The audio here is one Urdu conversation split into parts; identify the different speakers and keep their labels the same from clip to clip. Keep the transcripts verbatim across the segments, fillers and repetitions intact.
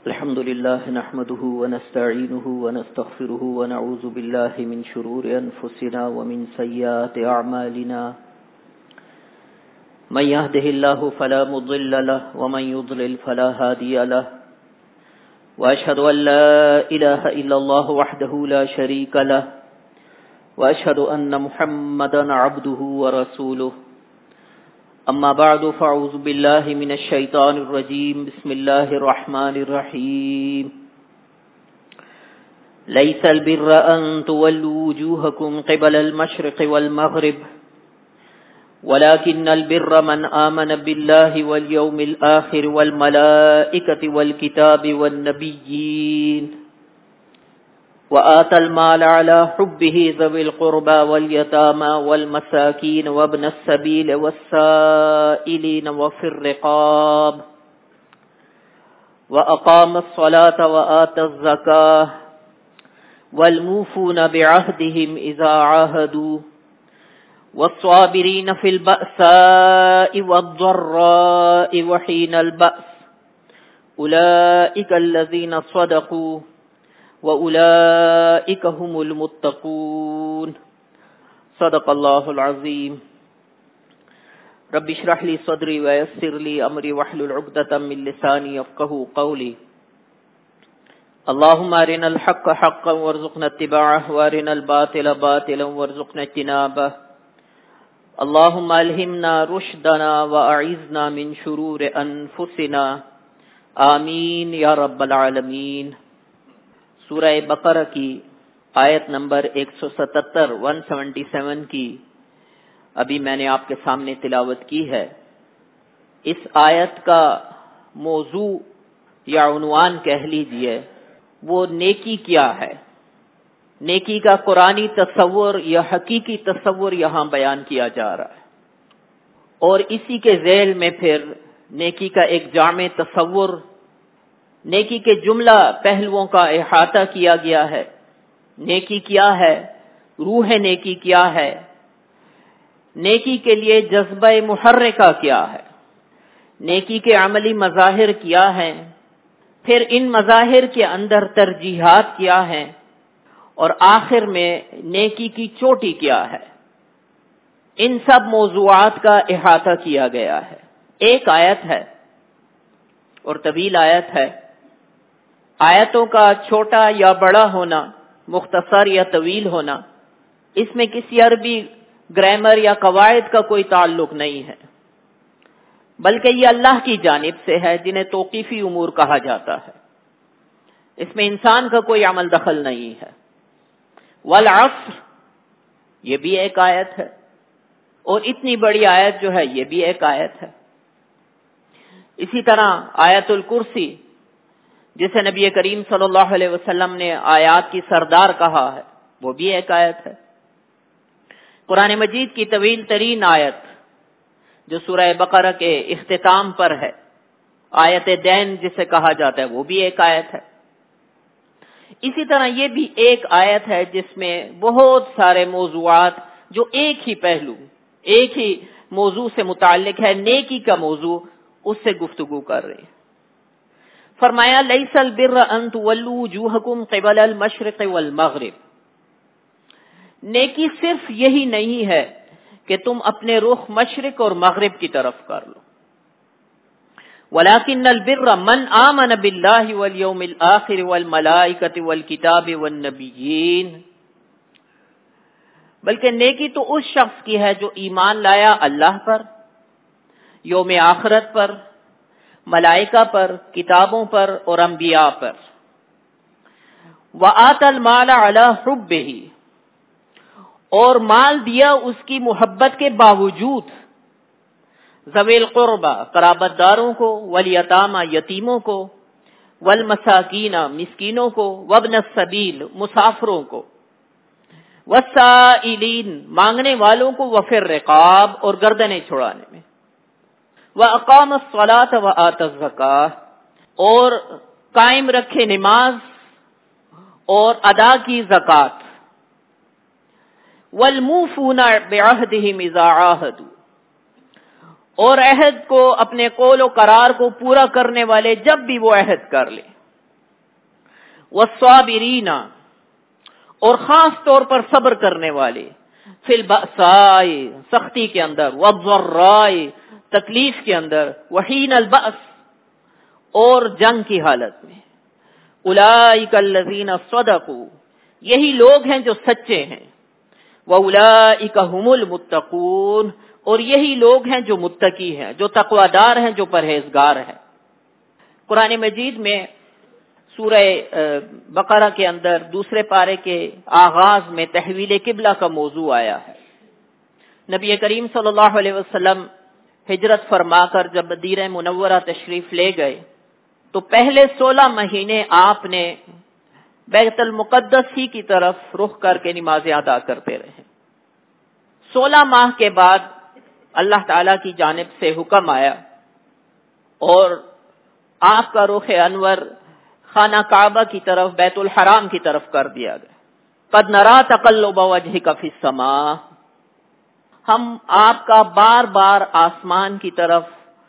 Speaker 1: الحمد لله نحمده ونستعينه ونستغفره ونعوذ بالله من شرور أنفسنا ومن سيئات أعمالنا من يهده الله فلا مضل له ومن يضلل فلا هادي له وأشهد أن لا إله إلا الله وحده لا شريك له وأشهد أن محمدا عبده ورسوله أما بعد فأعوذ بالله من الشيطان الرجيم بسم الله الرحمن الرحيم ليس البر أن تولوا وجوهكم قبل المشرق والمغرب ولكن البر من آمن بالله واليوم الآخر والملائكة والكتاب والنبيين وآتى المال على حبه ذوي القربى واليتامى والمساكين وابن السبيل والسائلين وفي الرقاب وأقام الصلاة وآتى الزكاة والموفون بعهدهم إذا عاهدوا والصابرين في البأساء والضراء وحين البأس أولئك الذين صدقوا وَأُولَئِكَ هُمُ الْمُتَّقُونَ صدق اللہ العظیم رب اشرح لي صدری ويسر لي امری واحلل عقدۃ من لسانی يفقهوا قولی اللهم ارنا الحق حقا وارزقنا اتباعه وارنا الباطل باطلا وارزقنا اجتنابه اللهم الهمنا رشدنا واعذنا من شرور انفسنا آمین یا رب العالمین۔ سورہ بقرہ کی آیت نمبر ایک سو ستتر ون سیونٹی سیون کی ابھی میں نے آپ کے سامنے تلاوت کی ہے۔ اس آیت کا موضوع یا عنوان کہہ لیجئے وہ نیکی کیا ہے، نیکی کا قرآنی تصور یا حقیقی تصور یہاں بیان کیا جا رہا ہے، اور اسی کے ذیل میں پھر نیکی کا ایک جامع تصور، نیکی کے جملہ پہلوؤں کا احاطہ کیا گیا ہے۔ نیکی کیا ہے، روح نیکی کیا ہے، نیکی کے لیے جذبہ محرکہ کیا ہے، نیکی کے عملی مظاہر کیا ہیں، پھر ان مظاہر کے اندر ترجیحات کیا ہیں، اور آخر میں نیکی کی چوٹی کیا ہے۔ ان سب موضوعات کا احاطہ کیا گیا ہے۔ ایک آیت ہے اور طویل آیت ہے۔ آیتوں کا چھوٹا یا بڑا ہونا، مختصر یا طویل ہونا، اس میں کسی عربی گرامر یا قواعد کا کوئی تعلق نہیں ہے، بلکہ یہ اللہ کی جانب سے ہے جنہیں توقیفی امور کہا جاتا ہے۔ اس میں انسان کا کوئی عمل دخل نہیں ہے۔ والعصر یہ بھی ایک آیت ہے، اور اتنی بڑی آیت جو ہے یہ بھی ایک آیت ہے۔ اسی طرح آیت الکرسی جسے نبی کریم صلی اللہ علیہ وسلم نے آیات کی سردار کہا ہے، وہ بھی ایک آیت ہے۔ قرآن مجید کی طویل ترین آیت جو سورہ بقرہ کے اختتام پر ہے، آیت دین جسے کہا جاتا ہے، وہ بھی ایک آیت ہے۔ اسی طرح یہ بھی ایک آیت ہے جس میں بہت سارے موضوعات جو ایک ہی پہلو، ایک ہی موضوع سے متعلق ہے، نیکی کا موضوع، اس سے گفتگو کر رہے ہیں۔ فرمایا لیس البر ان تولوا وجوہکم قبل المشرق والمغرب، نیکی صرف یہی نہیں ہے کہ تم اپنے رخ مشرق اور مغرب کی طرف کر لو، ولکن البر من آمن باللہ والیوم الآخر والملائکۃ والکتاب والنبیین، بلکہ نیکی تو اس شخص کی ہے جو ایمان لایا اللہ پر، یوم آخرت پر، ملائکہ پر، کتابوں پر اور انبیاء پر۔ وَآتَى الْمَالَ عَلَى حُبِّهِ، اور مال دیا اس کی محبت کے باوجود، ذوی القربى قرابت داروں کو، والیتامى یتیموں کو، والمساکین مسکینوں کو، وابن السبیل مسافروں کو، والسائلین مانگنے والوں کو، وفی الرقاب اور گردنیں چھڑانے میں، وَأَقَامَ الصَّلَاةَ وَآتَى الزَّكَاةَ اور قائم رکھے نماز اور ادا کی زکوٰۃ، وَالْمُوفُونَ بِعَهْدِهِمْ إِذَا عَاهَدُوا اور عہد کو، اپنے قول و قرار کو پورا کرنے والے جب بھی وہ عہد کر لیں. والصابرین، اور خاص طور پر صبر کرنے والے، فی البأساء، سختی کے اندر، والضراء، تکلیف کے اندر، وحین البأس، اور جنگ کی حالت میں۔ اولئک الذین صدقوا، یہی لوگ ہیں جو سچے ہیں، واولئک هم المتقون، اور یہی لوگ ہیں جو متقی ہیں، جو تقویدار ہیں، جو پرہیزگار ہیں۔ قرآن مجید میں سورہ بقرہ کے اندر دوسرے پارے کے آغاز میں تحویل قبلہ کا موضوع آیا ہے۔ نبی کریم صلی اللہ علیہ وسلم ہجرت فرما کر جب مدینہ منورہ تشریف لے گئے تو پہلے سولہ مہینے آپ نے بیت المقدس ہی کی طرف رخ کر کے نمازیں ادا کرتے رہے۔ سولہ ماہ کے بعد اللہ تعالی کی جانب سے حکم آیا اور آپ کا رخ انور خانہ کعبہ کی طرف، بیت الحرام کی طرف کر دیا گیا۔ قد نرا تقلب وجهک فی السماء، ہم آپ کا بار بار آسمان کی طرف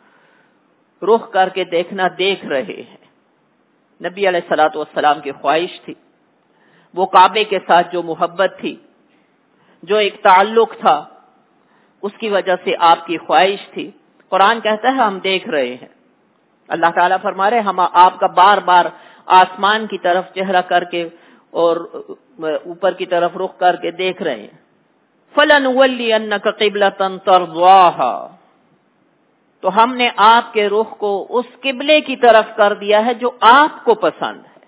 Speaker 1: رخ کر کے دیکھنا دیکھ رہے ہیں۔ نبی علیہ الصلوۃ والسلام کی خواہش تھی، وہ کعبے کے ساتھ جو محبت تھی، جو ایک تعلق تھا، اس کی وجہ سے آپ کی خواہش تھی۔ قرآن کہتا ہے ہم دیکھ رہے ہیں، اللہ تعالیٰ فرما رہے ہم آپ کا بار بار آسمان کی طرف چہرہ کر کے اور اوپر کی طرف رخ کر کے دیکھ رہے ہیں۔ فَلَنُوَلِّيَنَّكَ قِبْلَةً تَرْضَاهَا، تو ہم نے آپ کے رخ کو اس قبلے کی طرف کر دیا ہے جو آپ کو پسند ہے۔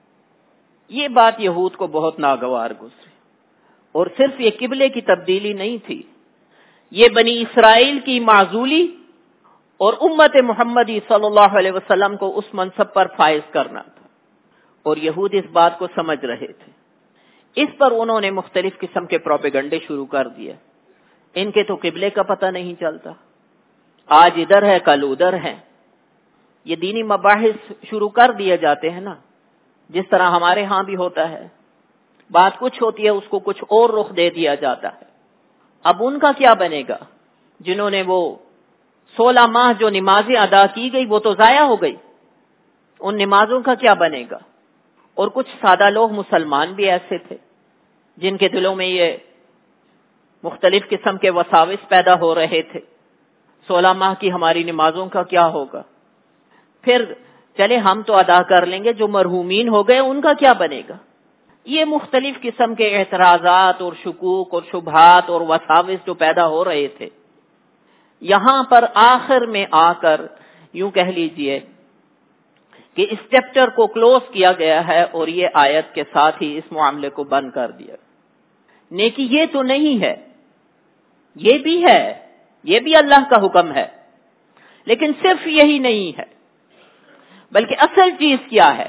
Speaker 1: یہ بات یہود کو بہت ناگوار گزری، اور صرف یہ قبلے کی تبدیلی نہیں تھی، یہ بنی اسرائیل کی معزولی اور امت محمدی صلی اللہ علیہ وسلم کو اس منصب پر فائز کرنا تھا، اور یہود اس بات کو سمجھ رہے تھے۔ اس پر انہوں نے مختلف قسم کے پروپیگنڈے شروع کر دیے۔ ان کے تو قبلے کا پتہ نہیں چلتا، آج ادھر ہے کل ادھر ہے۔ یہ دینی مباحث شروع کر دیے جاتے ہیں نا، جس طرح ہمارے ہاں بھی ہوتا ہے، بات کچھ ہوتی ہے اس کو کچھ اور رخ دے دیا جاتا ہے۔ اب ان کا کیا بنے گا؟ جنہوں نے وہ سولہ ماہ جو نمازیں ادا کی گئی وہ تو ضائع ہو گئی، ان نمازوں کا کیا بنے گا؟ اور کچھ سادہ لوگ مسلمان بھی ایسے تھے جن کے دلوں میں یہ مختلف قسم کے وساوس پیدا ہو رہے تھے، سولہ ماہ کی ہماری نمازوں کا کیا ہوگا؟ پھر چلے ہم تو ادا کر لیں گے، جو مرحومین ہو گئے ان کا کیا بنے گا؟ یہ مختلف قسم کے اعتراضات اور شکوک اور شبہات اور وساوس جو پیدا ہو رہے تھے، یہاں پر آخر میں آ کر یوں کہہ لیجئے کہ اس چیپٹر کو کلوز کیا گیا ہے، اور یہ آیت کے ساتھ ہی اس معاملے کو بند کر دیا۔ نیکی یہ تو نہیں ہے، یہ بھی ہے، یہ بھی اللہ کا حکم ہے، لیکن صرف یہی نہیں ہے، بلکہ اصل چیز کیا ہے؟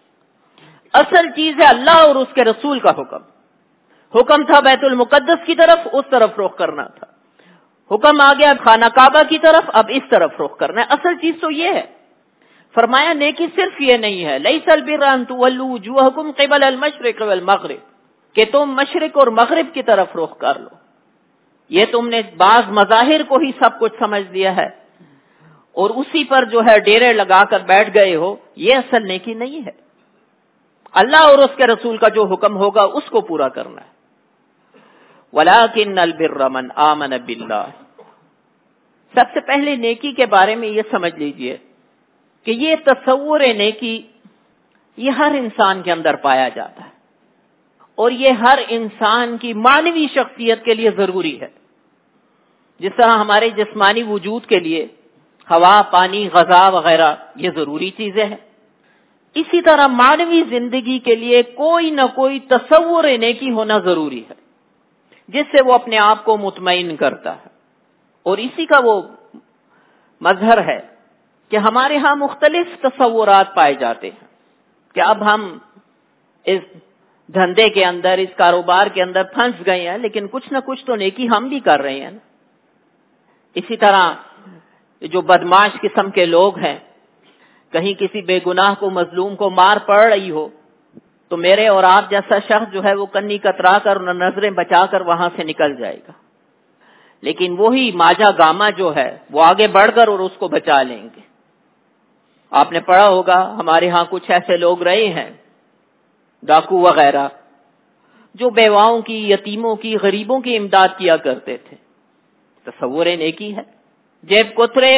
Speaker 1: اصل چیز ہے اللہ اور اس کے رسول کا حکم۔ حکم تھا بیت المقدس کی طرف، اس طرف رخ کرنا تھا۔ حکم آ گیا خانہ کعبہ کی طرف، اب اس طرف رخ کرنا ہے۔ اصل چیز تو یہ ہے۔ فرمایا نیکی صرف یہ نہیں ہے، لیس البر ان تولوا وجوہکم قبل المشرق والمغرب، کہ تم مشرق اور مغرب کی طرف رخ کر لو۔ یہ تم نے بعض مظاہر کو ہی سب کچھ سمجھ لیا ہے اور اسی پر جو ہے ڈیرے لگا کر بیٹھ گئے ہو، یہ اصل نیکی نہیں ہے۔ اللہ اور اس کے رسول کا جو حکم ہوگا اس کو پورا کرنا ہے۔ وَلَٰكِنَّ الْبِرَّ مَنْ آمَنَ بِاللَّهِ، سب سے پہلے نیکی کے بارے میں یہ سمجھ لیجئے کہ یہ تصور نیکی یہ ہر انسان کے اندر پایا جاتا ہے، اور یہ ہر انسان کی معنوی شخصیت کے لیے ضروری ہے۔ جس طرح ہمارے جسمانی وجود کے لیے ہوا، پانی، غذا وغیرہ یہ ضروری چیزیں ہیں، اسی طرح معنوی زندگی کے لیے کوئی نہ کوئی تصور نیکی ہونا ضروری ہے، جس سے وہ اپنے آپ کو مطمئن کرتا ہے۔ اور اسی کا وہ مظہر ہے کہ ہمارے ہاں مختلف تصورات پائے جاتے ہیں کہ اب ہم اس دھندے کے اندر، اس کاروبار کے اندر پھنس گئے ہیں، لیکن کچھ نہ کچھ تو نیکی ہم بھی کر رہے ہیں۔ اسی طرح جو بدمعاش قسم کے لوگ ہیں، کہیں کسی بے گناہ کو، مظلوم کو مار پڑ رہی ہو تو میرے اور آپ جیسا شخص جو ہے وہ کنی کترا کر، نظریں بچا کر وہاں سے نکل جائے گا، لیکن وہی ماجا گاما جو ہے وہ آگے بڑھ کر اور اس کو بچا لیں گے۔ آپ نے پڑھا ہوگا ہمارے ہاں کچھ ایسے لوگ رہے ہیں ڈاکو وغیرہ جو بیواؤں کی، یتیموں کی، غریبوں کی امداد کیا کرتے تھے، تصور نیکی ہے۔ جیب کترے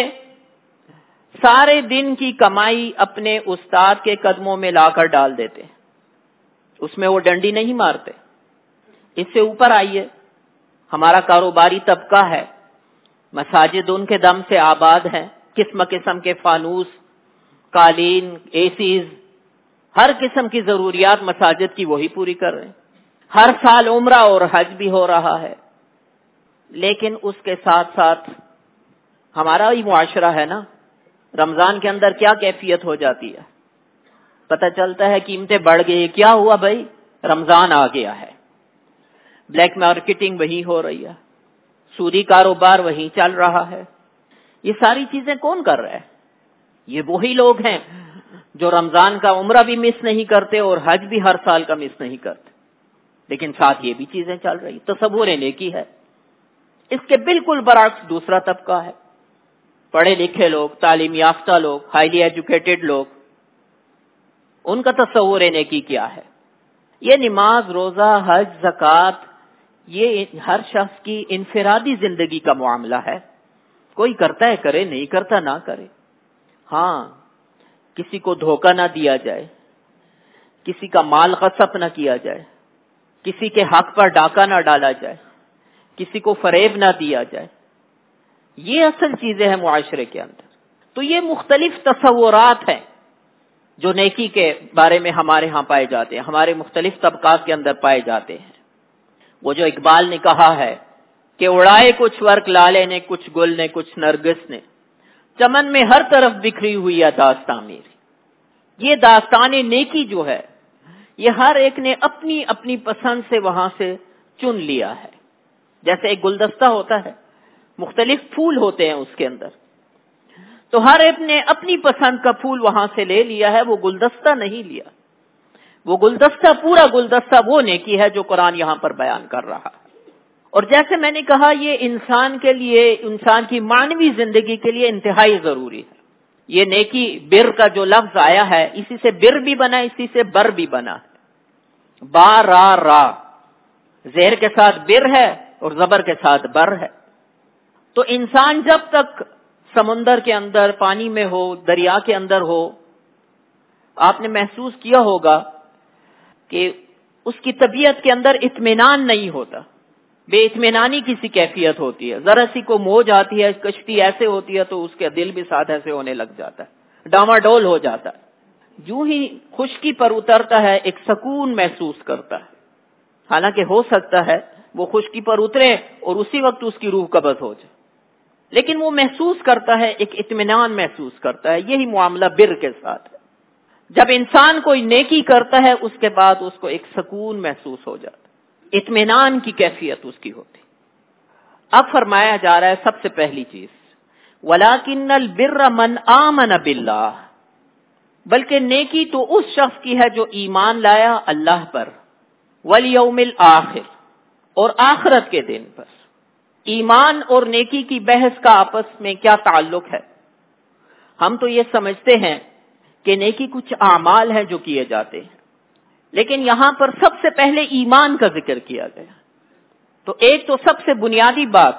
Speaker 1: سارے دن کی کمائی اپنے استاد کے قدموں میں لا کر ڈال دیتے، اس میں وہ ڈنڈی نہیں مارتے۔ اس سے اوپر آئیے، ہمارا کاروباری طبقہ ہے، مساجد ان کے دم سے آباد ہیں، قسم قسم کے فانوس، قالین، اے سیز، ہر قسم کی ضروریات مساجد کی وہی پوری کر رہے ہیں۔ ہر سال عمرہ اور حج بھی ہو رہا ہے، لیکن اس کے ساتھ ساتھ ہمارا ہی معاشرہ ہے نا، رمضان کے اندر کیا کیفیت ہو جاتی ہے، پتہ چلتا ہے قیمتیں بڑھ گئی، کیا ہوا بھائی؟ رمضان آ گیا ہے، بلیک مارکیٹنگ وہی ہو رہی ہے، سودی کاروبار وہی چل رہا ہے۔ یہ ساری چیزیں کون کر رہا ہے؟ یہ وہی لوگ ہیں جو رمضان کا عمرہ بھی مس نہیں کرتے اور حج بھی ہر سال کا مس نہیں کرتے، لیکن ساتھ یہ بھی چیزیں چل رہی۔ تصور نیکی ہے۔ اس کے بالکل برعکس دوسرا طبقہ ہے، پڑھے لکھے لوگ، تعلیم یافتہ لوگ، ہائیلی ایجوکیٹڈ لوگ، ان کا تصور نیکی کیا ہے؟ یہ نماز، روزہ، حج، زکوٰۃ، یہ ہر شخص کی انفرادی زندگی کا معاملہ ہے، کوئی کرتا ہے کرے، نہیں کرتا نہ کرے۔ ہاں، کسی کو دھوکہ نہ دیا جائے، کسی کا مال غصب نہ کیا جائے، کسی کے حق پر ڈاکہ نہ ڈالا جائے، کسی کو فریب نہ دیا جائے، یہ اصل چیزیں ہیں معاشرے کے اندر۔ تو یہ مختلف تصورات ہیں جو نیکی کے بارے میں ہمارے ہاں پائے جاتے ہیں، ہمارے مختلف طبقات کے اندر پائے جاتے ہیں۔ وہ جو اقبال نے کہا ہے کہ اڑائے کچھ ورق لالے نے، کچھ گل نے، کچھ نرگس نے، چمن میں ہر طرف بکھری ہوئی ہے داستان میری۔ یہ داستان نیکی جو ہے، یہ ہر ایک نے اپنی اپنی پسند سے وہاں سے چن لیا ہے۔ جیسے ایک گلدستہ ہوتا ہے، مختلف پھول ہوتے ہیں اس کے اندر، تو ہر ایک نے اپنی پسند کا پھول وہاں سے لے لیا ہے، وہ گلدستہ نہیں لیا۔ وہ گلدستہ، پورا گلدستہ وہ نیکی ہے جو قرآن یہاں پر بیان کر رہا ہے۔ اور جیسے میں نے کہا، یہ انسان کے لیے، انسان کی معنوی زندگی کے لیے انتہائی ضروری ہے۔ یہ نیکی، بر کا جو لفظ آیا ہے، اسی سے بر بھی بنا، اسی سے بر بھی بنا ہے۔ با را را، زیر کے ساتھ بر ہے اور زبر کے ساتھ بر ہے۔ تو انسان جب تک سمندر کے اندر، پانی میں ہو، دریا کے اندر ہو، آپ نے محسوس کیا ہوگا کہ اس کی طبیعت کے اندر اطمینان نہیں ہوتا، بے اطمینانی کی سی کیفیت ہوتی ہے۔ ذرا سی کو موج آتی ہے، کشتی ایسے ہوتی ہے تو اس کے دل بھی ساتھ ایسے ہونے لگ جاتا ہے، ڈاواڈول ہو جاتا ہے۔ جو ہی خشکی پر اترتا ہے ایک سکون محسوس کرتا ہے، حالانکہ ہو سکتا ہے وہ خشکی پر اترے اور اسی وقت اس کی روح قبض ہو جائے، لیکن وہ محسوس کرتا ہے، ایک اطمینان محسوس کرتا ہے۔ یہی معاملہ بر کے ساتھ ہے۔ جب انسان کوئی نیکی کرتا ہے، اس کے بعد اس کو ایک سکون محسوس ہو جاتا ہے، اطمینان کی کیفیت اس کی ہوتی۔ اب فرمایا جا رہا ہے سب سے پہلی چیز، وَلَٰكِنَّ الْبِرَّ مَنْ آمَنَ بِاللَّهِ، بلکہ نیکی تو اس شخص کی ہے جو ایمان لایا اللہ پر، وَالْيَوْمِ الْآخِرِ، اور آخرت کے دن پر۔ ایمان اور نیکی کی بحث کا آپس میں کیا تعلق ہے؟ ہم تو یہ سمجھتے ہیں کہ نیکی کچھ اعمال ہیں جو کیے جاتے ہیں، لیکن یہاں پر سب سے پہلے ایمان کا ذکر کیا گیا۔ تو ایک تو سب سے بنیادی بات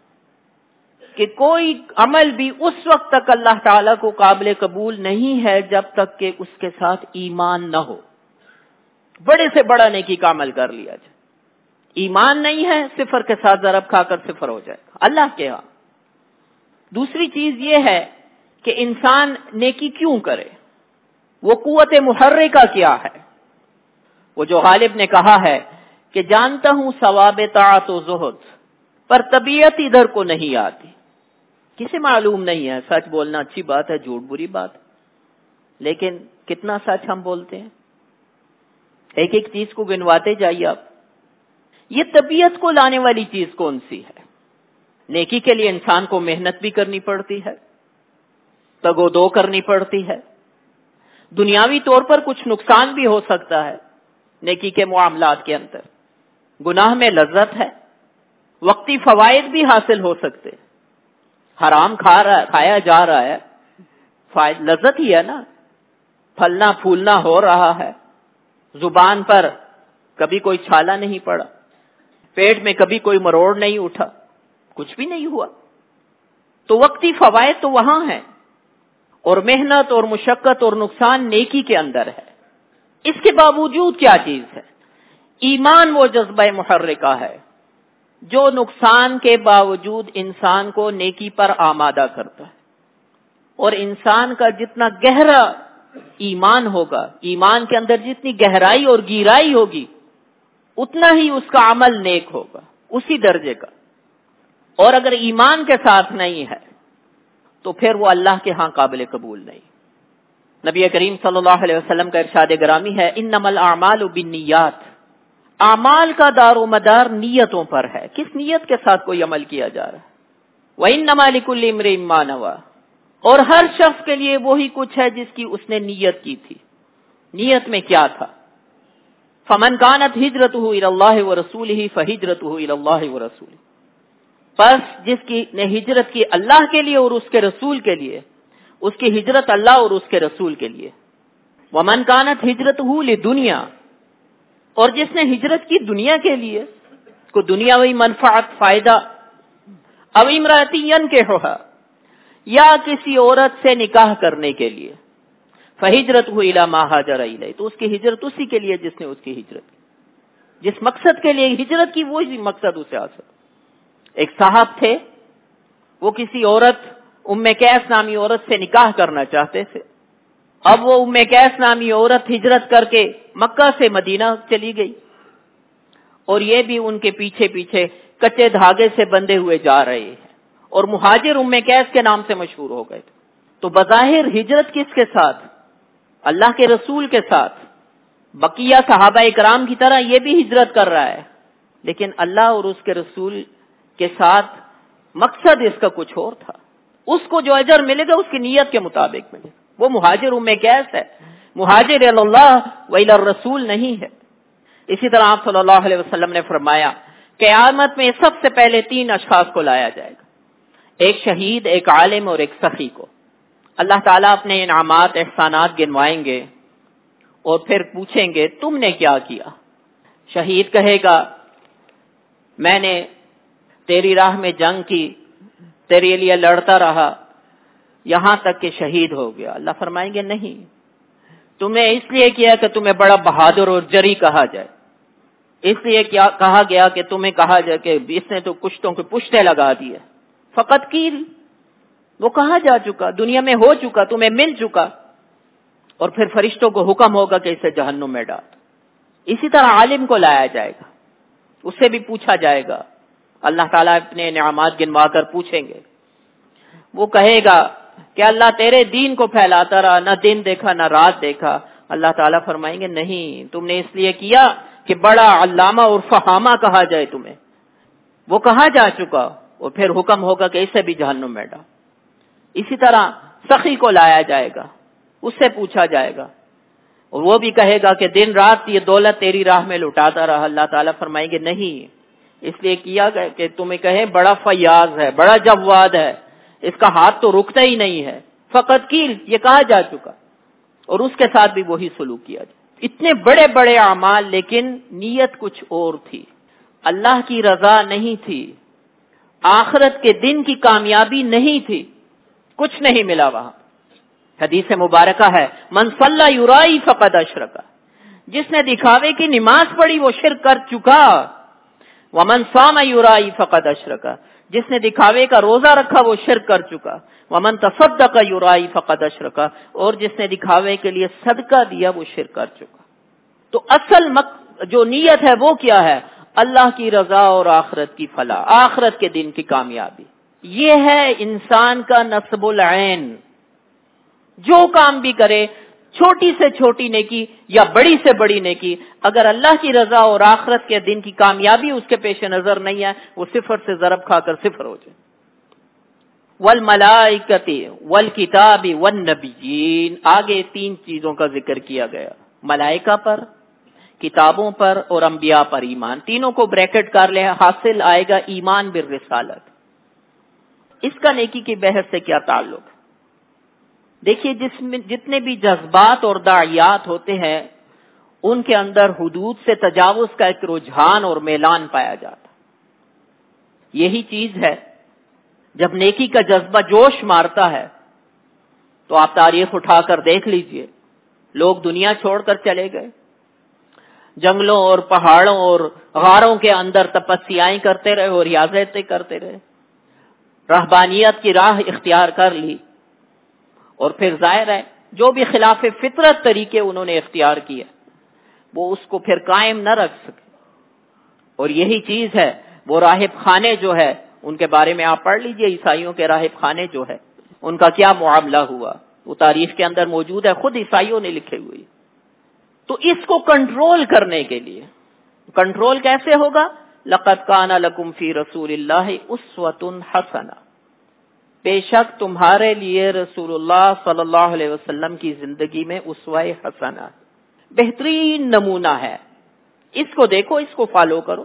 Speaker 1: کہ کوئی عمل بھی اس وقت تک اللہ تعالیٰ کو قابل قبول نہیں ہے جب تک کہ اس کے ساتھ ایمان نہ ہو۔ بڑے سے بڑا نیکی کا عمل کر لیا جائے، ایمان نہیں ہے، صفر کے ساتھ ضرب کھا کر صفر ہو جائے گا اللہ کے ہاں۔ دوسری چیز یہ ہے کہ انسان نیکی کیوں کرے، وہ قوت محرکہ کیا ہے؟ وہ جو غالب نے کہا ہے کہ جانتا ہوں ثواب طاعت و زہد، پر طبیعت ادھر کو نہیں آتی۔ کسے معلوم نہیں ہے سچ بولنا اچھی بات ہے، جھوٹ بری بات، لیکن کتنا سچ ہم بولتے ہیں؟ ایک ایک چیز کو گنواتے جائیے آپ۔ یہ طبیعت کو لانے والی چیز کون سی ہے؟ نیکی کے لیے انسان کو محنت بھی کرنی پڑتی ہے، تگ و دو کرنی پڑتی ہے، دنیاوی طور پر کچھ نقصان بھی ہو سکتا ہے نیکی کے معاملات کے اندر، گناہ میں لذت ہے، وقتی فوائد بھی حاصل ہو سکتے، حرام کھا رہا کھایا جا رہا ہے، لذت ہی ہے نا، پھلنا پھولنا ہو رہا ہے، زبان پر کبھی کوئی چھالا نہیں پڑا، پیٹ میں کبھی کوئی مروڑ نہیں اٹھا، کچھ بھی نہیں ہوا. تو وقتی فوائد تو وہاں ہیں، اور محنت اور مشقت اور نقصان نیکی کے اندر ہے. اس کے باوجود کیا چیز ہے؟ ایمان وہ جذبہ محرکہ ہے جو نقصان کے باوجود انسان کو نیکی پر آمادہ کرتا ہے. اور انسان کا جتنا گہرا ایمان ہوگا، ایمان کے اندر جتنی گہرائی اور گہرائی ہوگی، اتنا ہی اس کا عمل نیک ہوگا، اسی درجے کا. اور اگر ایمان کے ساتھ نہیں ہے تو پھر وہ اللہ کے ہاں قابل قبول نہیں. نبی کریم صلی اللہ علیہ وسلم کا ارشاد گرامی ہے، انما الاعمال بالنیات، اعمال کا دار و مدار نیتوں پر ہے، کس نیت کے ساتھ کوئی عمل کیا جا رہا ہے. وانما لکل امرئ ما نوى، اور ہر شخص کے لیے وہی کچھ ہے جس کی اس نے نیت کی تھی. نیت میں کیا تھا؟ فمن كانت هجرته الى الله ورسوله فهجرته الى الله ورسوله، پس جس کی نے ہجرت کی اللہ کے لیے اور اس کے رسول کے لیے، اس کی ہجرت اللہ اور اس کے رسول کے لیے. ومن كانت هجرته لدنیا، اور جس نے ہجرت کی دنیا کے لیے، کو دنیاوی منفعت فائدہ، او امرأۃ ينكحها، یا کسی عورت سے نکاح کرنے کے لیے، فہجرتہ الی ما ہاجر الیہ، تو اس کی ہجرت اسی کے لیے جس نے اس کی ہجرت کی، جس مقصد کے لیے ہجرت کی وہی مقصد اسے حاصل. ایک صاحب تھے، وہ کسی عورت ام کیس نامی عورت سے نکاح کرنا چاہتے تھے. اب وہ ام کیس نامی عورت ہجرت کر کے مکہ سے مدینہ چلی گئی، اور یہ بھی ان کے پیچھے پیچھے کچے دھاگے سے بندھے ہوئے جا رہے ہیں، اور مہاجر ام کیس کے نام سے مشہور ہو گئے. تو بظاہر ہجرت کس کے ساتھ؟ اللہ کے رسول کے ساتھ. بقیہ صحابہ اکرام کی طرح یہ بھی ہجرت کر رہا ہے، لیکن اللہ اور اس کے رسول کے ساتھ مقصد اس کا کچھ اور تھا. اس کو جو اجر ملے گا اس کی نیت کے مطابق ملے گا. وہ مہاجر ام کیس ہے، مہاجر اللہ و الی الرسول نہیں ہے. اسی طرح آپ صلی اللہ علیہ وسلم نے فرمایا، قیامت میں سب سے پہلے تین اشخاص کو لایا جائے گا، ایک شہید، ایک عالم اور ایک سخی کو. اللہ تعالیٰ اپنے انعامات احسانات گنوائیں گے اور پھر پوچھیں گے تم نے کیا کیا. شہید کہے گا میں نے تیری راہ میں جنگ کی، تیرے لیے لڑتا رہا یہاں تک کہ شہید ہو گیا. اللہ فرمائیں گے نہیں، تم نے اس لیے کیا کہ تمہیں بڑا بہادر اور جری کہا جائے، اس لیے کیا کہا گیا کہ تمہیں کہا جائے کہ اس نے تو کشتوں کے پشتے لگا دیے. فقط کیل، وہ کہا جا چکا، دنیا میں ہو چکا، تمہیں مل چکا، اور پھر فرشتوں کو حکم ہوگا کہ اسے جہنم میں ڈال. اسی طرح عالم کو لایا جائے گا، اس سے بھی پوچھا جائے گا. اللہ تعالیٰ اپنے نعمات گنوا کر پوچھیں گے. وہ کہے گا کہ اللہ تیرے دین کو پھیلاتا رہا، نہ دن دیکھا نہ رات دیکھا. اللہ تعالیٰ فرمائیں گے نہیں، تم نے اس لیے کیا کہ بڑا علامہ اور فہامہ کہا جائے تمہیں. وہ کہا جا چکا، اور پھر حکم ہوگا کہ اسے بھی جہنم میں ڈال. اسی طرح سخی کو لایا جائے گا، اس سے پوچھا جائے گا، اور وہ بھی کہے گا کہ دن رات یہ دولت تیری راہ میں لٹاتا رہا. اللہ تعالیٰ فرمائیں گے نہیں، اس لیے کیا گیا کہ تمہیں کہے بڑا فیاض ہے، بڑا جواد ہے، اس کا ہاتھ تو رکتا ہی نہیں ہے. فقط کیل، یہ کہا جا چکا، اور اس کے ساتھ بھی وہی سلوک کیا جائے. اتنے بڑے بڑے اعمال، لیکن نیت کچھ اور تھی، اللہ کی رضا نہیں تھی، آخرت کے دن کی کامیابی نہیں تھی، کچھ نہیں ملا وہاں. حدیث مبارکہ ہے، من صلی یرائی فقد اشرک، جس نے دکھاوے کی نماز پڑھی وہ شرک کر چکا. ومن صام یرائی فقد اشرک، جس نے دکھاوے کا روزہ رکھا وہ شرک کر چکا. ومن تصدق یرائی فقد اشرک، اور جس نے دکھاوے کے لیے صدقہ دیا وہ شرک کر چکا. تو اصل جو نیت ہے وہ کیا ہے؟ اللہ کی رضا اور آخرت کی فلاح، آخرت کے دن کی کامیابی. یہ ہے انسان کا نصب العین. جو کام بھی کرے، چھوٹی سے چھوٹی نیکی یا بڑی سے بڑی نیکی، اگر اللہ کی رضا اور آخرت کے دن کی کامیابی اس کے پیش نظر نہیں ہے، وہ صفر سے ضرب کھا کر صفر ہو جائے. والملائکۃ والکتاب والنبیین، آگے تین چیزوں کا ذکر کیا گیا، ملائکہ پر، کتابوں پر اور انبیاء پر ایمان. تینوں کو بریکٹ کر لے، حاصل آئے گا ایمان بالرسالت. اس کا نیکی کی بحث سے کیا تعلق؟ دیکھیے، جس میں جتنے بھی جذبات اور داعیات ہوتے ہیں ان کے اندر حدود سے تجاوز کا ایک رجحان اور میلان پایا جاتا. یہی چیز ہے جب نیکی کا جذبہ جوش مارتا ہے تو آپ تاریخ اٹھا کر دیکھ لیجئے، لوگ دنیا چھوڑ کر چلے گئے، جنگلوں اور پہاڑوں اور غاروں کے اندر تپسیائیں کرتے رہے اور ریاضتیں کرتے رہے، رہبانیت کی راہ اختیار کر لی، اور پھر ظاہر ہے جو بھی خلاف فطرت طریقے انہوں نے اختیار کیا وہ اس کو پھر قائم نہ رکھ سکے. اور یہی چیز ہے وہ راہب خانے جو ہے ان کے بارے میں آپ پڑھ لیجئے، عیسائیوں کے راہب خانے جو ہے ان کا کیا معاملہ ہوا، وہ تاریخ کے اندر موجود ہے، خود عیسائیوں نے لکھے ہوئے. تو اس کو کنٹرول کرنے کے لیے کنٹرول کیسے ہوگا؟ لقد کان لکم فی رسول اللہ اسوۃ حسنہ، بے شک تمہارے لیے رسول اللہ صلی اللہ علیہ وسلم کی زندگی میں اسوہ حسنہ، بہترین نمونہ ہے، اس کو دیکھو، اس کو فالو کرو.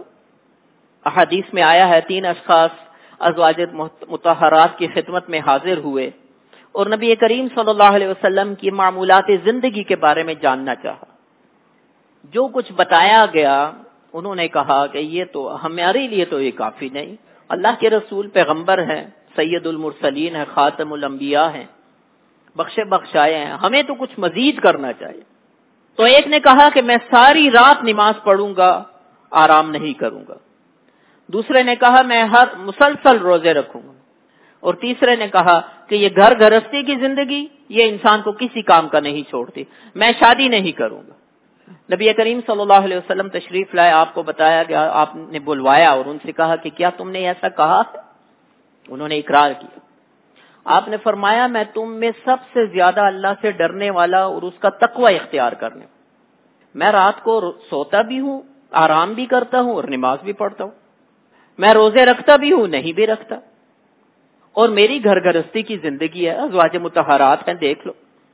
Speaker 1: احادیث میں آیا ہے تین اشخاص ازواج مطہرات کی خدمت میں حاضر ہوئے اور نبی کریم صلی اللہ علیہ وسلم کی معمولات زندگی کے بارے میں جاننا چاہا. جو کچھ بتایا گیا انہوں نے کہا کہ یہ تو ہمارے لیے تو یہ کافی نہیں، اللہ کے رسول پیغمبر ہیں، سید المرسلین ہیں، خاتم الانبیاء ہیں، بخشے بخشائے ہیں، ہمیں تو کچھ مزید کرنا چاہیے. تو ایک نے کہا کہ میں ساری رات نماز پڑھوں گا، آرام نہیں کروں گا. دوسرے نے کہا میں ہر مسلسل روزے رکھوں گا. اور تیسرے نے کہا کہ یہ گھر گھرستی کی زندگی یہ انسان کو کسی کام کا نہیں چھوڑتی، میں شادی نہیں کروں گا. نبی کریم صلی اللہ علیہ وسلم تشریف لائے، آپ کو بتایا گیا، آپ نے بلوایا اور ان سے کہا کہ کیا تم نے ایسا کہا؟ انہوں نے اقرار کیا. آپ نے فرمایا میں تم میں سب سے زیادہ اللہ سے ڈرنے والا اور اس کا تقوی اختیار کرنے، میں رات کو سوتا بھی ہوں، آرام بھی کرتا ہوں اور نماز بھی پڑھتا ہوں، میں روزے رکھتا بھی ہوں، نہیں بھی رکھتا، اور میری گھر گھرستی کی زندگی ہے، ازواج مطہرات ہیں، دیکھ لو.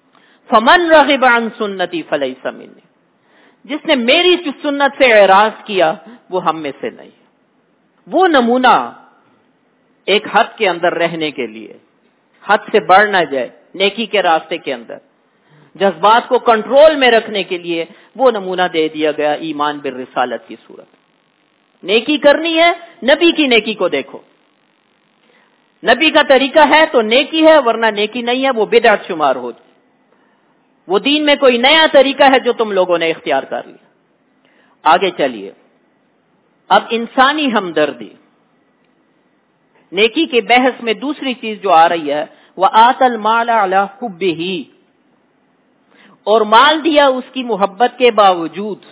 Speaker 1: فمن رغب عن سنتی فلیس منی، جس نے میری سنت سے اعراض کیا وہ ہم میں سے نہیں. وہ نمونہ ایک حد کے اندر رہنے کے لیے، حد سے بڑھ نہ جائے نیکی کے راستے کے اندر، جذبات کو کنٹرول میں رکھنے کے لیے وہ نمونہ دے دیا گیا ایمان بالرسالت کی صورت. نیکی کرنی ہے، نبی کی نیکی کو دیکھو، نبی کا طریقہ ہے تو نیکی ہے، ورنہ نیکی نہیں ہے، وہ بدعت شمار ہوتی. وہ دین میں کوئی نیا طریقہ ہے جو تم لوگوں نے اختیار کر لیا. آگے چلیے، اب انسانی ہمدردی، نیکی کے بحث میں دوسری چیز جو آ رہی ہے وَآتَى الْمَالَ عَلَى حُبِّهِ، اور مال دیا اس کی محبت کے باوجود.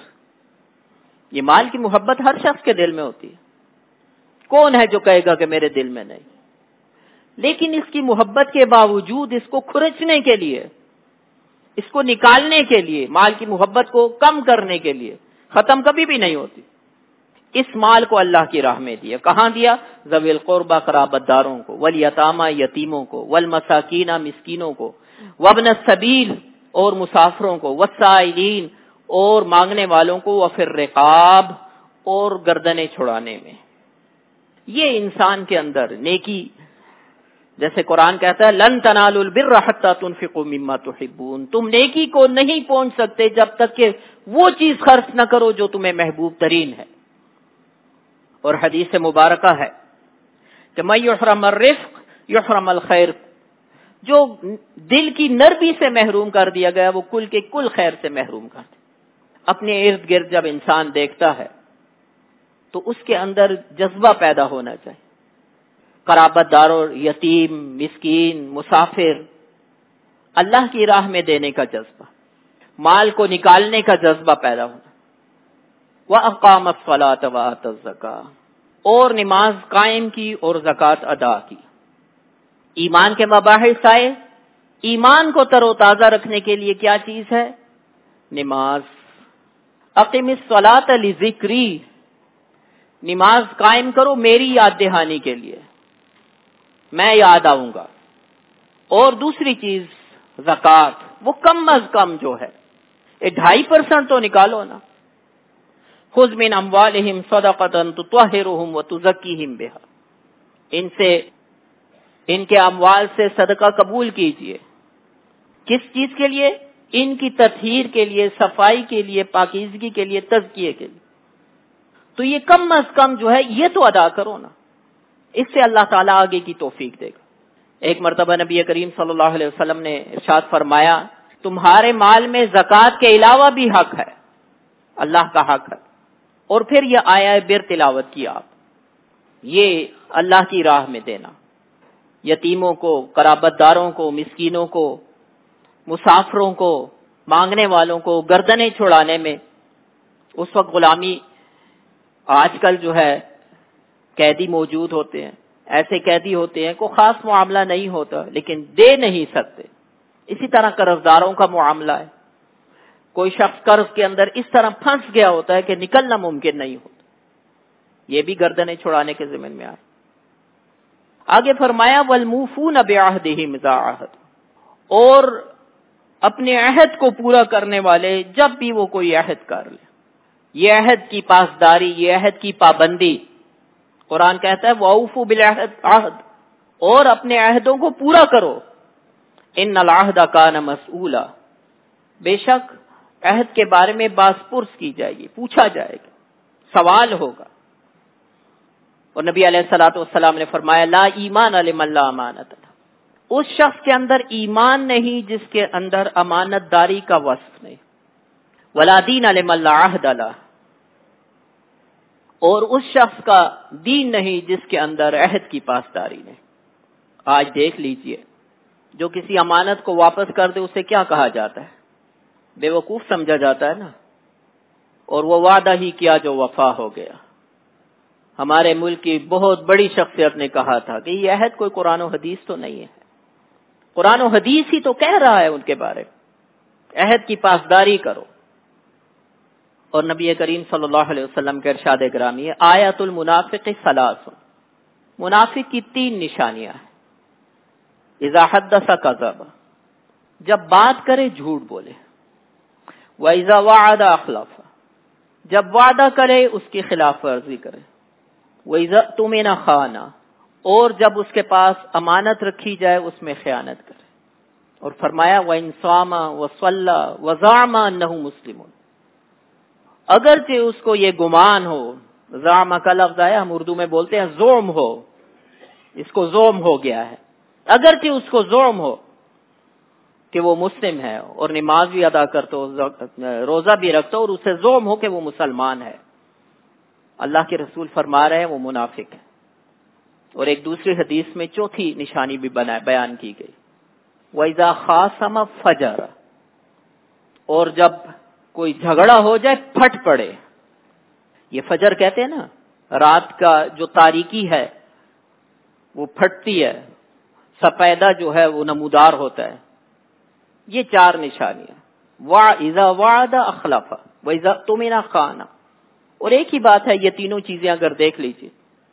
Speaker 1: یہ مال کی محبت ہر شخص کے دل میں ہوتی ہے، کون ہے جو کہے گا کہ میرے دل میں نہیں؟ لیکن اس کی محبت کے باوجود اس کو کھرچنے کے لیے، اس کو نکالنے کے لیے، مال کی محبت کو کم کرنے کے لیے، ختم کبھی بھی نہیں ہوتی. اس مال کو اللہ کی راہ میں دیا. کہاں دیا؟ ذوی القربہ قرابت داروں کو، والیتامى یتیموں کو، والمساکین مسکینوں کو، وابن السبیل اور مسافروں کو، والسائلین اور مانگنے والوں کو، وفی الرقاب اور گردنیں چھڑانے میں. یہ انسان کے اندر نیکی، جیسے قرآن کہتا ہے لن تنالوا البر حتى تنفقوا مما تحبون، تم نیکی کو نہیں پہنچ سکتے جب تک کہ وہ چیز خرچ نہ کرو جو تمہیں محبوب ترین ہے. اور حدیث مبارکہ ہے کہ من یحرم الرفق یحرم الخیر، جو دل کی نرمی سے محروم کر دیا گیا وہ کل کے کل خیر سے محروم کر دیا. اپنے ارد گرد جب انسان دیکھتا ہے تو اس کے اندر جذبہ پیدا ہونا چاہیے، قرابت داروں، یتیم، مسکین، مسافر، اللہ کی راہ میں دینے کا جذبہ، مال کو نکالنے کا جذبہ پیدا ہونا. وَأَقَامَ الصَّلَاةَ وَآتَى الزَّكَاةَ، اور نماز قائم کی اور زکوٰۃ ادا کی. ایمان کے مباحث آئے، ایمان کو تر و تازہ رکھنے کے لیے کیا چیز ہے؟ نماز. اقم الصلاۃ لذکری، نماز قائم کرو میری یاد دہانی کے لیے، میں یاد آؤں گا. اور دوسری چیز زکوٰۃ، وہ کم از کم جو ہے ڈھائی پرسنٹ تو نکالو نا. خذ من اموالہم صدقۃ تطہرہم وتزکیہم بہا، ان سے، ان کے اموال سے صدقہ قبول کیجئے. کس چیز کے لیے؟ ان کی تطہیر کے لیے، صفائی کے لیے، پاکیزگی کے لیے، تزکیے کے لیے. تو یہ کم از کم جو ہے یہ تو ادا کرو نا. اس سے اللہ تعالیٰ آگے کی توفیق دے گا. ایک مرتبہ نبی کریم صلی اللہ علیہ وسلم نے ارشاد فرمایا تمہارے مال میں زکوٰۃ کے علاوہ بھی حق ہے، اللہ کا حق ہے. اور پھر یہ آیا بر تلاوت کی آپ، یہ اللہ کی راہ میں دینا، یتیموں کو، قرابت داروں کو، مسکینوں کو، مسافروں کو، مانگنے والوں کو، گردنیں چھڑانے میں. اس وقت غلامی، آج کل جو ہے قیدی موجود ہوتے ہیں، ایسے قیدی ہوتے ہیں کوئی خاص معاملہ نہیں ہوتا لیکن دے نہیں سکتے. اسی طرح قرض داروں کا معاملہ ہے، کوئی شخص قرض کے اندر اس طرح پھنس گیا ہوتا ہے کہ نکلنا ممکن نہیں ہوتا، یہ بھی گردنیں چھڑانے کے ضمن میں آئے. آگے فرمایا والموفون بعہدہم اذا عاہدوا، اور اپنے عہد کو پورا کرنے والے جب بھی وہ کوئی عہد کر لے. یہ عہد کی پاسداری، یہ عہد کی پابندی. قرآن کہتا ہے وَأَوْفُوا بِالْعَهْدِ عہد، اور اپنے عہدوں کو پورا کرو. ان العہد کان مسئولا، بے شک عہد کے بارے میں باز پرس کی جائے گی، پوچھا جائے گا، سوال ہوگا. اور نبی علیہ الصلوۃ والسلام نے فرمایا لا ایمان لمن لا امانت لہ، اس شخص کے اندر ایمان نہیں جس کے اندر امانت داری کا وصف نہیں. ولا دین لمن لا عہد لہ، اور اس شخص کا دین نہیں جس کے اندر عہد کی پاسداری نہیں. آج دیکھ لیجئے جو کسی امانت کو واپس کر دے اسے کیا کہا جاتا ہے؟ بے وقوف سمجھا جاتا ہے نا. اور وہ وعدہ ہی کیا جو وفا ہو گیا. ہمارے ملک کی بہت بڑی شخصیت نے کہا تھا کہ یہ عہد کوئی قرآن و حدیث تو نہیں ہے، قرآن و حدیث ہی تو کہہ رہا ہے ان کے بارے میں عہد کی پاسداری کرو. اور نبی کریم صلی اللہ علیہ وسلم کے ارشاد گرامی ہے آیت المنافق ثلاث، منافق کی تین نشانیاں ہیں. اذا حدث کذب، جب بات کرے جھوٹ بولے. واذا وعد اخلف، جب وعدہ کرے اس کی خلاف ورزی کرے. وَإِذَا اؤْتُمِنَ خَانَ، اور جب اس کے پاس امانت رکھی جائے اس میں خیانت کرے. اور فرمایا وَإِنْ صَامَ وَصَلَّى وَزَعَمَ أَنَّهُ مُسْلِمٌ، اگرچہ اس کو یہ گمان ہو، زعم کا لفظ آیا، ہم اردو میں بولتے ہیں زوم ہو، اس کو زوم ہو گیا ہے، اگرچہ اس کو زوم ہو کہ وہ مسلم ہے اور نماز بھی ادا کرتا ہو، روزہ بھی رکھتا ہو، اور اسے زوم ہو کہ وہ مسلمان ہے، اللہ کے رسول فرما رہے ہیں وہ منافق ہے. اور ایک دوسری حدیث میں چوتھی نشانی بھی بیان کی گئی وَإِذَا خَاصَمَ فَجَرَ، اور جب کوئی جھگڑا ہو جائے پھٹ پڑے. یہ فجر کہتے ہیں نا، رات کا جو تاریکی ہے وہ پھٹتی ہے، سپیدہ جو ہے وہ نمودار ہوتا ہے. یہ چار نشانیاں. وَإِذَا وَعَدَ أَخْلَفَ وَإِذَا اؤْتُمِنَ خَانَ. اور ایک ہی بات ہے، یہ تینوں چیزیں اگر دیکھ لیجیے،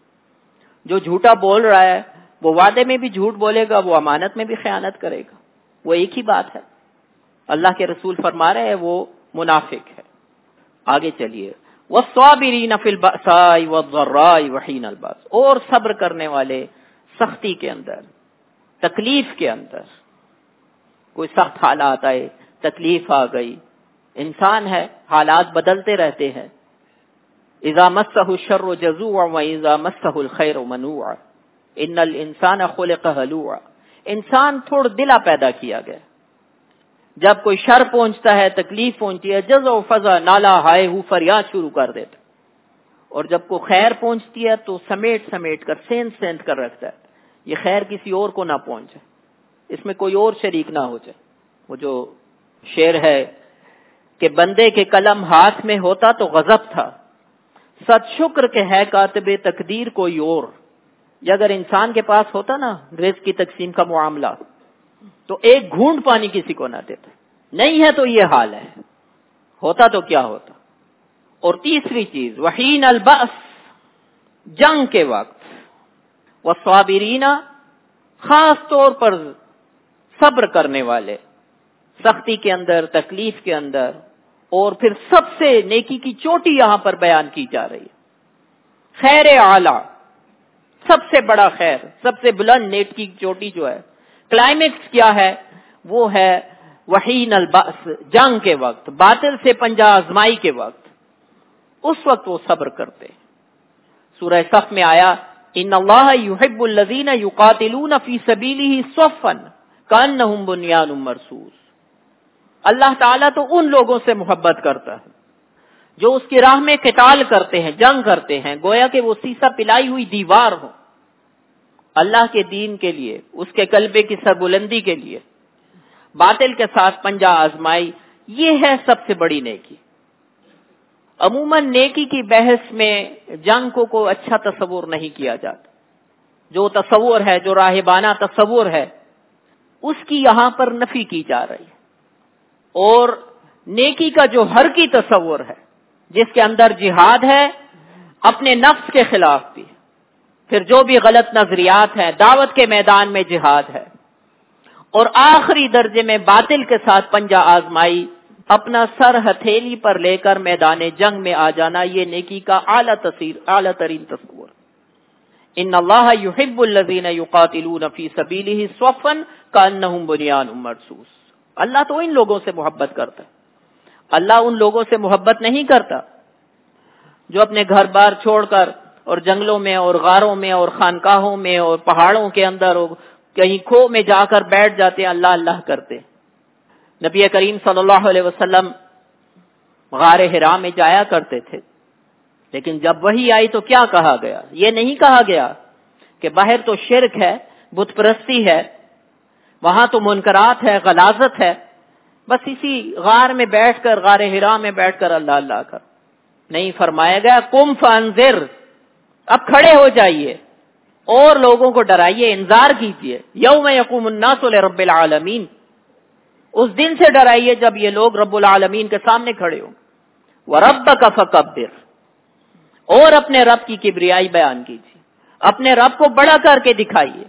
Speaker 1: جو جھوٹا بول رہا ہے وہ وعدے میں بھی جھوٹ بولے گا، وہ امانت میں بھی خیانت کرے گا، وہ ایک ہی بات ہے. اللہ کے رسول فرما رہے ہیں وہ منافق ہے. آگے چلیے وَالصَّابِرِينَ فِي الْبَأْسَاءِ وَالضَّرَّاءِ وَحِينَ الْبَأْسِ، اور صبر کرنے والے سختی کے اندر، تکلیف کے اندر. کوئی سخت حالات آئے، تکلیف آ گئی، انسان ہے، حالات بدلتے رہتے ہیں. اذا مسہ الشر جزوعا واذا مسہ الخیر منوعا ان الانسان خلق ہلوعا. انسان تھوڑ دلا پیدا کیا گیا، جب کوئی شر پہنچتا ہے، تکلیف پہنچتی ہے، جزع و فزع، نالا ہائے ہو فریاد شروع کر دیتا. اور جب کوئی خیر پہنچتی ہے تو سمیٹ سمیٹ کر سینت سینت کر رکھتا ہے، یہ خیر کسی اور کو نہ پہنچے، اس میں کوئی اور شریک نہ ہو جائے. وہ جو شعر ہے کہ بندے کے قلم ہاتھ میں ہوتا تو غضب تھا، ست شکر کے ہے کاتب تقدیر کوئی اور. یہ اگر انسان کے پاس ہوتا نا رزق کی تقسیم کا معاملہ تو ایک گھونٹ پانی کسی کو نہ دیتا. نہیں ہے تو یہ حال ہے، ہوتا تو کیا ہوتا. اور تیسری چیز وحین البأس، جنگ کے وقت. والصابرین، خاص طور پر صبر کرنے والے، سختی کے اندر، تکلیف کے اندر. اور پھر سب سے نیکی کی چوٹی یہاں پر بیان کی جا رہی ہے، خیر اعلی، سب سے بڑا خیر، سب سے بلند نیکی کی چوٹی جو ہے، کلائمیکس کیا ہے؟ وہ ہے وحین البأس جنگ کے وقت، باطل سے پنجہ آزمائی کے وقت، اس وقت وہ صبر کرتے. سورہ صف میں آیا ان اللہ یحب الذین یقاتلون فی سبیلہ صفا کانہم بنیان مرصوص. اللہ تعالیٰ تو ان لوگوں سے محبت کرتا ہے جو اس کی راہ میں قتال کرتے ہیں، جنگ کرتے ہیں، گویا کہ وہ سیسا پلائی ہوئی دیوار ہو اللہ کے دین کے لیے، اس کے غلبے کی سربلندی کے لیے. باطل کے ساتھ پنجہ آزمائی، یہ ہے سب سے بڑی نیکی. عموماً نیکی کی بحث میں جنگ کو کوئی اچھا تصور نہیں کیا جاتا. جو تصور ہے، جو راہبانہ تصور ہے، اس کی یہاں پر نفی کی جا رہی ہے. اور نیکی کا جو ہر کی تصور ہے جس کے اندر جہاد ہے، اپنے نفس کے خلاف بھی، پھر جو بھی غلط نظریات ہیں، دعوت کے میدان میں جہاد ہے، اور آخری درجے میں باطل کے ساتھ پنجہ آزمائی، اپنا سر ہتھیلی پر لے کر میدان جنگ میں آ جانا، یہ نیکی کا اعلیٰ تصویر اعلیٰ ترین تصور. ان اللہ یحب الذین یقاتلون فی سبیلہ صفا کانہم بنیان مرصوص. اللہ تو ان لوگوں سے محبت کرتا ہے. اللہ ان لوگوں سے محبت نہیں کرتا جو اپنے گھر بار چھوڑ کر اور جنگلوں میں اور غاروں میں اور خانقاہوں میں اور پہاڑوں کے اندر اور کہیں کھو میں جا کر بیٹھ جاتے ہیں، اللہ اللہ کرتے. نبی کریم صلی اللہ علیہ وسلم غار حرا میں جایا کرتے تھے، لیکن جب وحی آئی تو کیا کہا گیا؟ یہ نہیں کہا گیا کہ باہر تو شرک ہے، بت پرستی ہے، وہاں تو منکرات ہے، غلاظت ہے، بس اسی غار میں بیٹھ کر، غار حرا میں بیٹھ کر اللہ اللہ کر. نہیں، فرمایا گیا قم فانذر، اب کھڑے ہو جائیے اور لوگوں کو ڈرائیے، انذار کیجیے. یوم یقوم الناس لرب العالمین، اس دن سے ڈرائیے جب یہ لوگ رب العالمین کے سامنے کھڑے ہوں. وَرَبَّكَ فَكَبِّرْ، اور اپنے رب کی کبریائی بیان کیجیے، اپنے رب کو بڑا کر کے دکھائیے.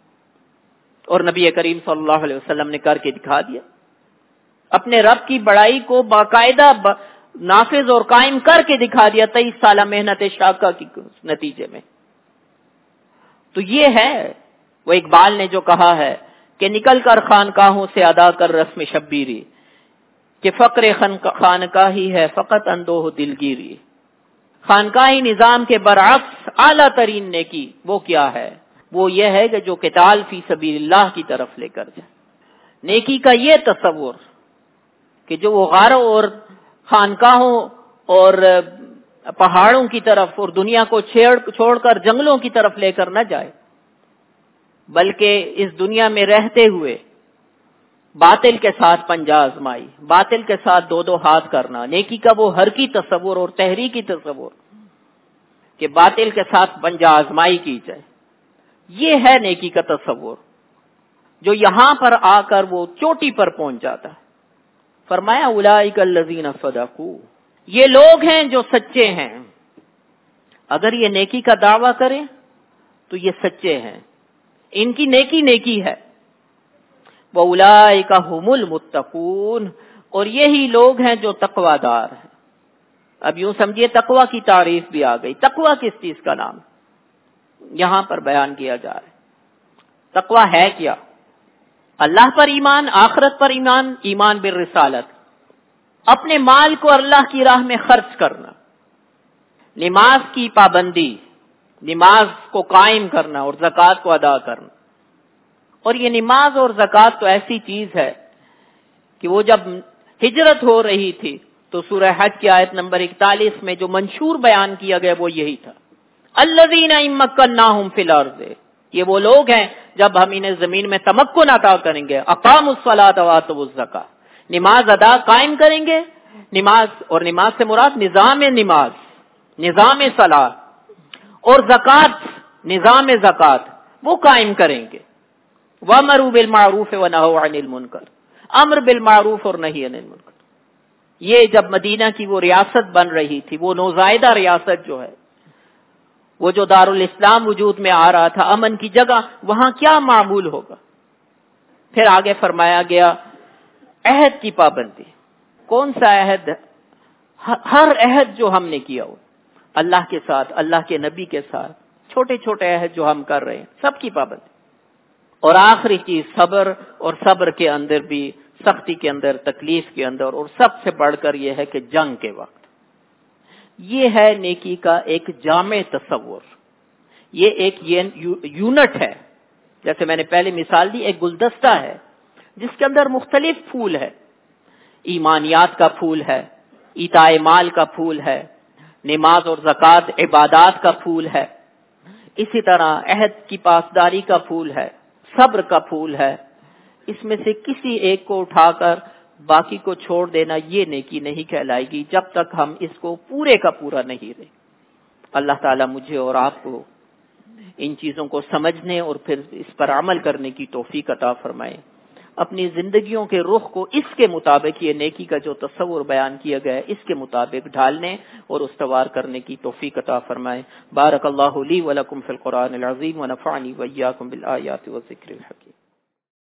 Speaker 1: اور نبی کریم صلی اللہ علیہ وسلم نے کر کے دکھا دیا، اپنے رب کی بڑائی کو باقاعدہ نافذ اور قائم کر کے دکھا دیا تیئیس سالہ محنت شاقہ کی نتیجے میں. تو یہ ہے وہ اقبال نے جو کہا ہے کہ نکل کر خانقاہوں سے ادا کر رسم شبیری، کہ فقر خانقاہی ہے فقط اندوہ دلگیری. خانقاہی نظام کے برعکس اعلیٰ ترین نیکی وہ کیا ہے؟ وہ یہ ہے کہ جو قتال فی سبیل اللہ کی طرف لے کر جائے. نیکی کا یہ تصور کہ جو وہ غاروں اور خانقاہوں اور پہاڑوں کی طرف اور دنیا کو چھوڑ کر جنگلوں کی طرف لے کر نہ جائے، بلکہ اس دنیا میں رہتے ہوئے باطل کے ساتھ پنجہ آزمائی، باطل کے ساتھ دو دو ہاتھ کرنا. نیکی کا وہ ہر کی تصور اور تحریکی تصور کہ باطل کے ساتھ پنجہ آزمائی کی جائے، یہ ہے نیکی کا تصور جو یہاں پر آ کر وہ چوٹی پر پہنچ جاتا ہے. فرمایا اولئک الذین صدقوا، یہ لوگ ہیں جو سچے ہیں. اگر یہ نیکی کا دعویٰ کریں تو یہ سچے ہیں، ان کی نیکی نیکی ہے. وَأُولَئِكَ هُمُ الْمُتَّقُونَ، اور یہی لوگ ہیں جو تقوی دار ہیں. اب یوں سمجھیے تقوی کی تعریف بھی آ گئی. تقوی کس چیز کا نام یہاں پر بیان کیا جا رہا ہے؟ تقوی ہے کیا؟ اللہ پر ایمان، آخرت پر ایمان، ایمان بالرسالت، اپنے مال کو اللہ کی راہ میں خرچ کرنا، نماز کی پابندی، نماز کو قائم کرنا اور زکوٰۃ کو ادا کرنا. اور یہ نماز اور زکوٰۃ تو ایسی چیز ہے کہ وہ جب ہجرت ہو رہی تھی تو سورہ حج کی آیت نمبر اکتالیس میں جو منشور بیان کیا گیا وہ یہی تھا، الذین ان مکناہم فی الارض، یہ وہ لوگ ہیں جب ہم انہیں زمین میں تمکن عطا کریں گے، اقاموا الصلاۃ وآتوا الزکاۃ، نماز ادا قائم کریں گے. نماز اور نماز سے مراد نظام نماز، نظام صلاۃ، اور زکوٰۃ، نظام زکوٰۃ وہ قائم کریں گے. وَأَمَرُوا بِالْمَعْرُوفِ وَنَهَوْا عَنِ الْمُنْكَرِ، امر بالمعروف اور نہی عن المنکر. یہ جب مدینہ کی وہ ریاست بن رہی تھی، وہ نوزائیدہ ریاست جو ہے، وہ جو دارالاسلام وجود میں آ رہا تھا امن کی جگہ، وہاں کیا معمول ہوگا؟ پھر آگے فرمایا گیا عہد کی پابندی. کون سا عہد؟ ہر عہد جو ہم نے کیا ہو اللہ کے ساتھ، اللہ کے نبی کے ساتھ، چھوٹے چھوٹے عہد جو ہم کر رہے ہیں سب کی پابندی. اور آخری چیز صبر، اور صبر کے اندر بھی سختی کے اندر، تکلیف کے اندر، اور سب سے بڑھ کر یہ ہے کہ جنگ کے وقت. یہ ہے نیکی کا ایک جامع تصور. یہ ایک یونٹ ہے. جیسے میں نے پہلے مثال دی، ایک گلدستہ ہے جس کے اندر مختلف پھول ہے. ایمانیات کا پھول ہے، ایتاء مال کا پھول ہے، نماز اور زکوٰۃ عبادات کا پھول ہے، اسی طرح عہد کی پاسداری کا پھول ہے، صبر کا پھول ہے. اس میں سے کسی ایک کو اٹھا کر باقی کو چھوڑ دینا یہ نیکی نہیں کہلائے گی جب تک ہم اس کو پورے کا پورا نہیں لیں. اللہ تعالیٰ مجھے اور آپ کو ان چیزوں کو سمجھنے اور پھر اس پر عمل کرنے کی توفیق عطا فرمائے. اپنی زندگیوں کے رخ کو اس کے مطابق، یہ نیکی کا جو تصور بیان کیا گیا ہے اس کے مطابق ڈھالنے اور استوار کرنے کی توفیق عطا فرمائے. بارک اللہ لی و لکم فی القرآن العظیم ونفعنی وإیاکم بالآیات والذکر الحکیم.